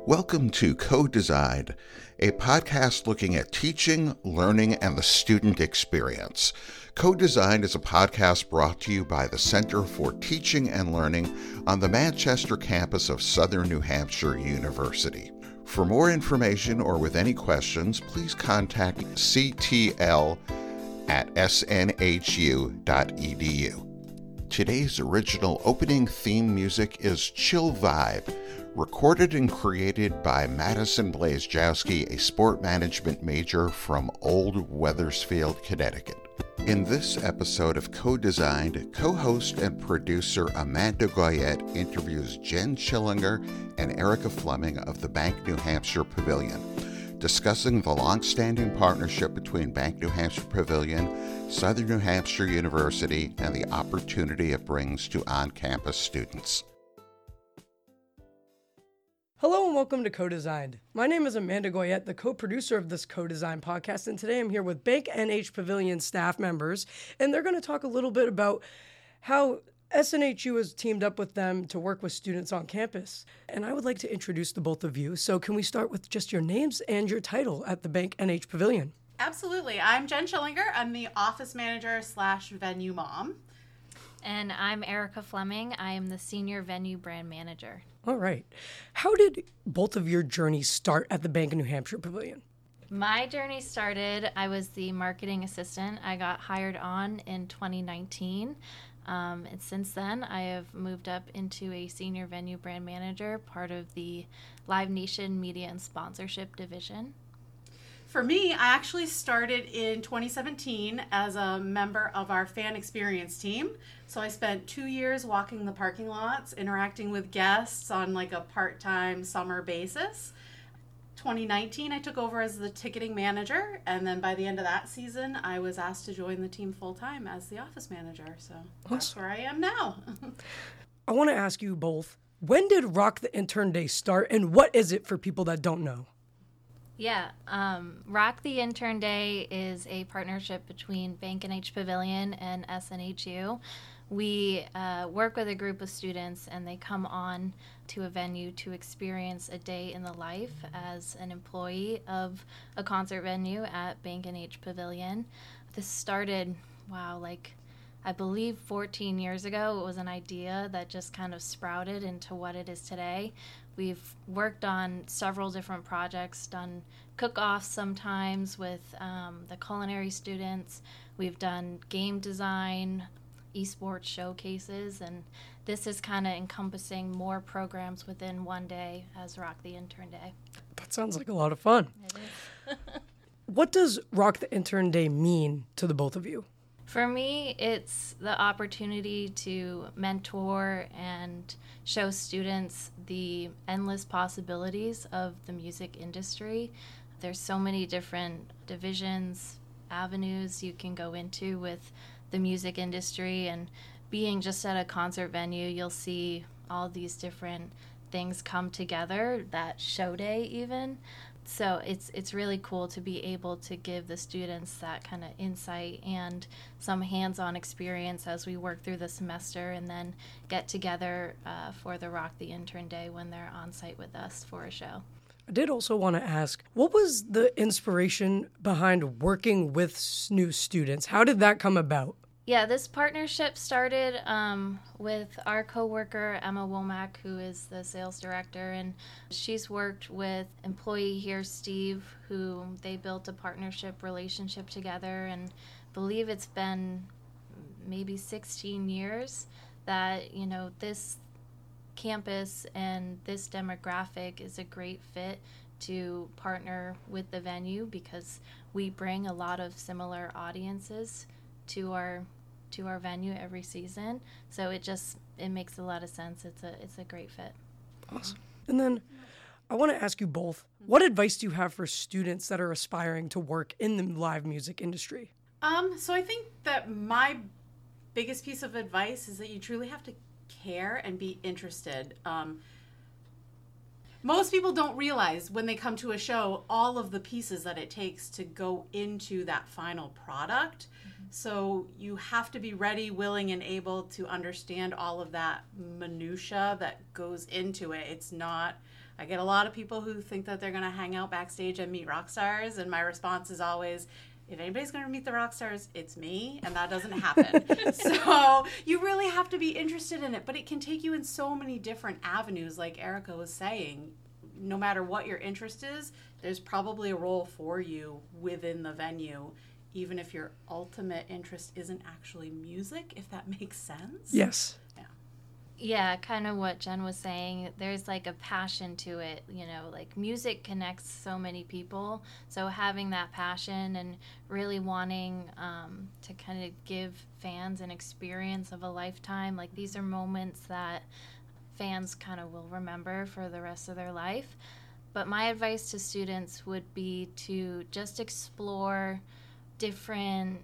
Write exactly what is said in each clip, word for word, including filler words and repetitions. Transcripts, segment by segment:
Welcome to Co-Designed, a podcast looking at teaching, learning, and the student experience. Co-Designed is a podcast brought to you by the Center for Teaching and Learning on the Manchester campus of Southern New Hampshire University. For more information or with any questions, please contact c t l at s n h u dot e d u. Today's original opening theme music is Chill Vibe, recorded and created by Madison Blazejowski, a sport management major from Old Wethersfield, Connecticut. In this episode of Co-Designed, co-host and producer Amanda Goyette interviews Jen Schillinger and Erica Fleming of the Bank New Hampshire Pavilion, discussing the long-standing partnership between Bank New Hampshire Pavilion, Southern New Hampshire University, and the opportunity it brings to on-campus students. Hello and welcome to Co-Designed. My name is Amanda Goyette, the co-producer of this Co-Design podcast, and today I'm here with Bank N H Pavilion staff members, and they're going to talk a little bit about how S N H U has teamed up with them to work with students on campus. And I would like to introduce the both of you. So can we start with just your names and your title at the Bank N H Pavilion? Absolutely. I'm Jen Schillinger. I'm the office manager slash venue mom. And I'm Erica Fleming. I am the senior venue brand manager. All right. How did both of your journeys start at the Bank of New Hampshire Pavilion? My journey started, I was the marketing assistant. I got hired on in twenty nineteen. Um, and since then, I have moved up into a senior venue brand manager, part of the Live Nation Media and Sponsorship Division. For me, I actually started in twenty seventeen as a member of our fan experience team. So I spent two years walking the parking lots, interacting with guests on like a part-time summer basis. twenty nineteen, I took over as the ticketing manager, and then by the end of that season, I was asked to join the team full-time as the office manager. So that's where I am now. I want to ask you both, when did Rock the Intern Day start, and what is it for people that don't know? Yeah, um, Rock the Intern Day is a partnership between Bank N H Pavilion and S N H U. We uh, work with a group of students, and they come on to a venue to experience a day in the life as an employee of a concert venue at Bank N H Pavilion. This started, wow, like I believe fourteen years ago. It was an idea that just kind of sprouted into what it is today. We've worked on several different projects, done cook-offs sometimes with um, the culinary students. We've done game design, esports showcases, and this is kind of encompassing more programs within one day as Rock the Intern Day. That sounds like a lot of fun. It is. What does Rock the Intern Day mean to the both of you? For me, it's the opportunity to mentor and show students the endless possibilities of the music industry. There's so many different divisions, avenues you can go into with the music industry, and being just at a concert venue, you'll see all these different things come together, that show day even. So it's it's really cool to be able to give the students that kind of insight and some hands-on experience as we work through the semester, and then get together uh, for the Rock the Intern Day when they're on site with us for a show. I did also want to ask, what was the inspiration behind working with new students? How did that come about? Yeah, this partnership started um, with our coworker, Emma Womack, who is the sales director, and she's worked with employee here, Steve, who they built a partnership relationship together, and believe it's been maybe sixteen years that, you know, this campus and this demographic is a great fit to partner with the venue because we bring a lot of similar audiences to our to our venue every season. So it just it makes a lot of sense. It's a it's a great fit. Awesome. And then I want to ask you both, what advice do you have for students that are aspiring to work in the live music industry? Um, so I think that my biggest piece of advice is that you truly have to care and be interested. Um, most people don't realize when they come to a show all of the pieces that it takes to go into that final product. Mm-hmm. So you have to be ready, willing, and able to understand all of that minutia that goes into it. It's not I get a lot of people who think that they're going to hang out backstage and meet rock stars, and my response is always, if anybody's going to meet the rock stars, it's me, and that doesn't happen. So you really have to be interested in it, but it can take you in so many different avenues, like Erica was saying. No matter what your interest is, there's probably a role for you within the venue, even if your ultimate interest isn't actually music, if that makes sense. Yes. Yeah. Yeah, kind of what Jen was saying. There's like a passion to it, you know, like music connects so many people. So having that passion and really wanting um, to kind of give fans an experience of a lifetime, like these are moments that fans kind of will remember for the rest of their life. But my advice to students would be to just explore different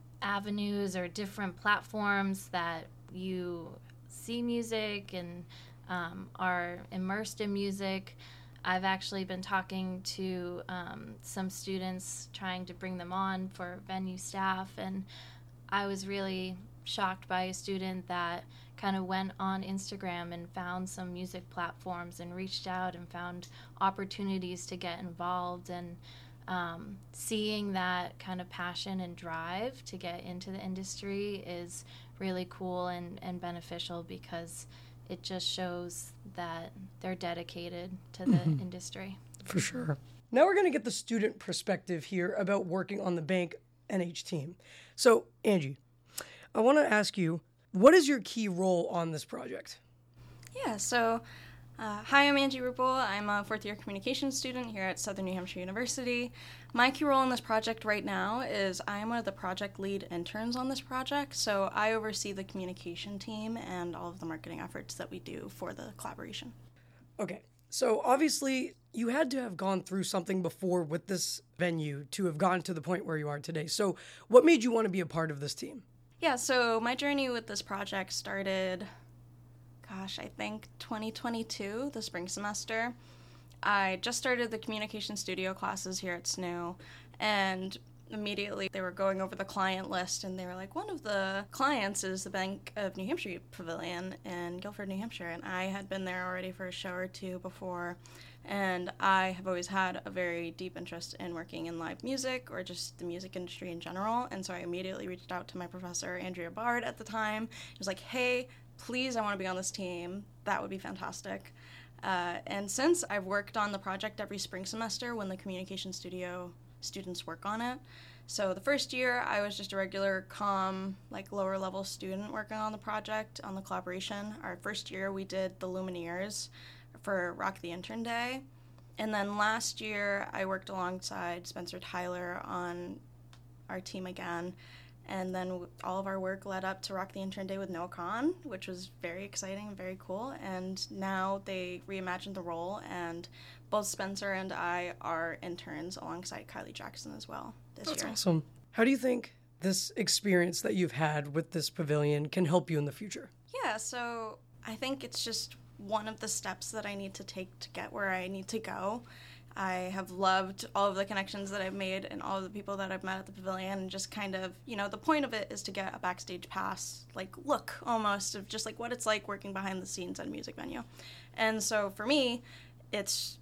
avenues or different platforms that you see music and um, are immersed in music. I've actually been talking to um, some students trying to bring them on for venue staff, and I was really shocked by a student that kind of went on Instagram and found some music platforms and reached out and found opportunities to get involved. And um, seeing that kind of passion and drive to get into the industry is really cool and, and beneficial, because it just shows that they're dedicated to the mm-hmm. industry. For sure. Now we're going to get the student perspective here about working on the Bank N H team. So, Angie, I want to ask you, what is your key role on this project? Yeah, so uh, hi, I'm Angie Rupel. I'm a fourth year communications student here at Southern New Hampshire University. My key role in this project right now is I am one of the project lead interns on this project, so I oversee the communication team and all of the marketing efforts that we do for the collaboration. Okay, so obviously you had to have gone through something before with this venue to have gotten to the point where you are today. So what made you want to be a part of this team? Yeah, so my journey with this project started, gosh, I think twenty twenty-two, the spring semester. I just started the communication studio classes here at S N U, and immediately they were going over the client list, and they were like, one of the clients is the Bank of New Hampshire Pavilion in Guilford, New Hampshire, and I had been there already for a show or two before, and I have always had a very deep interest in working in live music or just the music industry in general, and so I immediately reached out to my professor, Andrea Bard, at the time. She was like, hey, please, I want to be on this team. That would be fantastic. Uh, and since I've worked on the project every spring semester when the communication studio students work on it. So the first year, I was just a regular comm, like lower level student working on the project, on the collaboration. Our first year, we did the Lumineers for Rock the Intern Day. And then last year, I worked alongside Spencer Tyler on our team again. And then all of our work led up to Rock the Intern Day with Noah Kahn, which was very exciting and very cool. And now they reimagined the role, and both Spencer and I are interns alongside Kylie Jackson as well this That's year. That's awesome. How do you think this experience that you've had with this pavilion can help you in the future? Yeah, so I think it's just one of the steps that I need to take to get where I need to go. I have loved all of the connections that I've made and all of the people that I've met at the pavilion, and just kind of, you know, the point of it is to get a backstage pass, like look almost of just like what it's like working behind the scenes at a music venue. And so for me, it's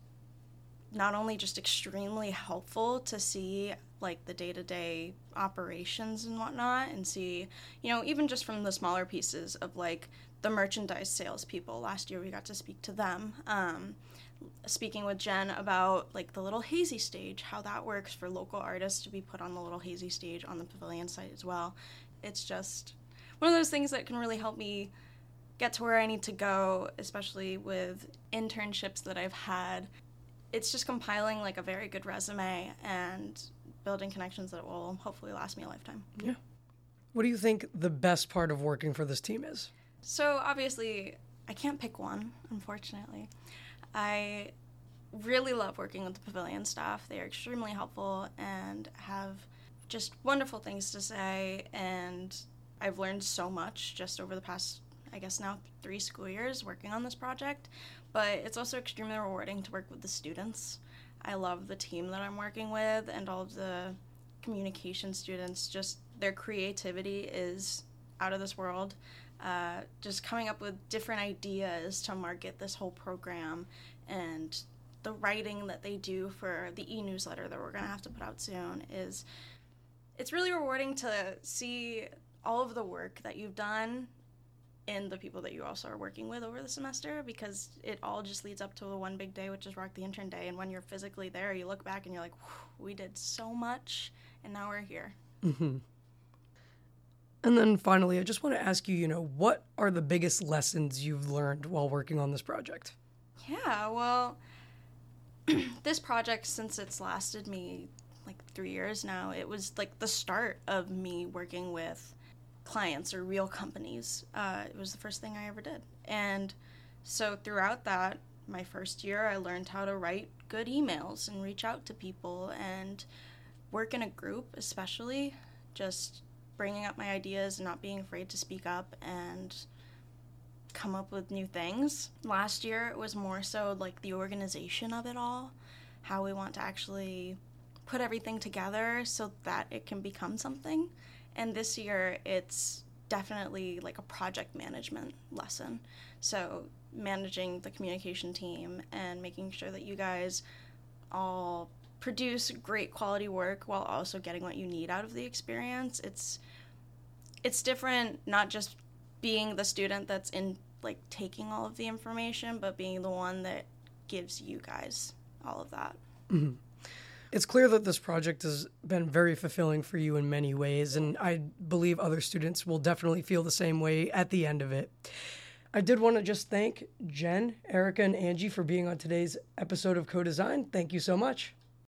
not only just extremely helpful to see like the day-to-day operations and whatnot, and see, you know, even just from the smaller pieces of like the merchandise salespeople. Last year we got to speak to them. Um, speaking with Jen about like the Little Hazy stage, how that works for local artists to be put on the Little Hazy stage on the pavilion site as well. It's just one of those things that can really help me get to where I need to go, especially with internships that I've had. It's just compiling like a very good resume and building connections that will hopefully last me a lifetime. Yeah. What do you think the best part of working for this team is? So obviously, I can't pick one, unfortunately. I really love working with the pavilion staff. They are extremely helpful and have just wonderful things to say, and I've learned so much just over the past, I guess now, three school years working on this project. But it's also extremely rewarding to work with the students. I love the team that I'm working with, and all of the communication students. Just their creativity is out of this world. Uh, just coming up with different ideas to market this whole program and the writing that they do for the e-newsletter that we're going to have to put out soon is, it's really rewarding to see all of the work that you've done and the people that you also are working with over the semester, because it all just leads up to the one big day, which is Rock the Intern Day. And when you're physically there, you look back and you're like, we did so much, and now we're here. Mm-hmm. And then finally, I just want to ask you, you know, what are the biggest lessons you've learned while working on this project? Yeah, well, this project, since it's lasted me like three years now, it was like the start of me working with clients or real companies. Uh, it was the first thing I ever did. And so throughout that, my first year, I learned how to write good emails and reach out to people and work in a group, especially just bringing up my ideas and not being afraid to speak up and come up with new things. Last year, it was more so like the organization of it all, how we want to actually put everything together so that it can become something. And this year, it's definitely like a project management lesson. So managing the communication team and making sure that you guys all produce great quality work while also getting what you need out of the experience. It's it's different, not just being the student that's in like taking all of the information, but being the one that gives you guys all of that. Mm-hmm. It's clear that this project has been very fulfilling for you in many ways, and I believe other students will definitely feel the same way at the end of it. I did want to just thank Jen, Erica, and Angie for being on today's episode of Co-Design. Thank you so much.